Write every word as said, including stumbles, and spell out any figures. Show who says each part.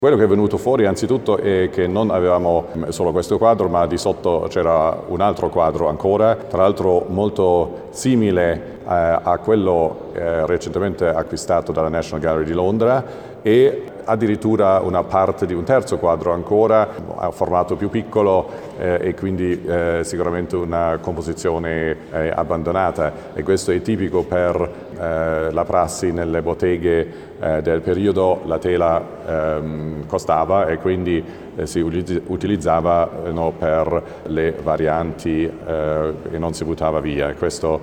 Speaker 1: Quello che è venuto fuori anzitutto è che non avevamo solo questo quadro, ma di sotto c'era un altro quadro ancora, tra l'altro molto simile eh, a quello eh, recentemente acquistato dalla National Gallery di Londra, e addirittura una parte di un terzo quadro ancora a formato più piccolo eh, e quindi eh, sicuramente una composizione eh, abbandonata, e questo è tipico per eh, la prassi nelle botteghe eh, del periodo. La tela ehm, costava e quindi eh, si utilizzava eh, no, per le varianti eh, e non si buttava via. Questo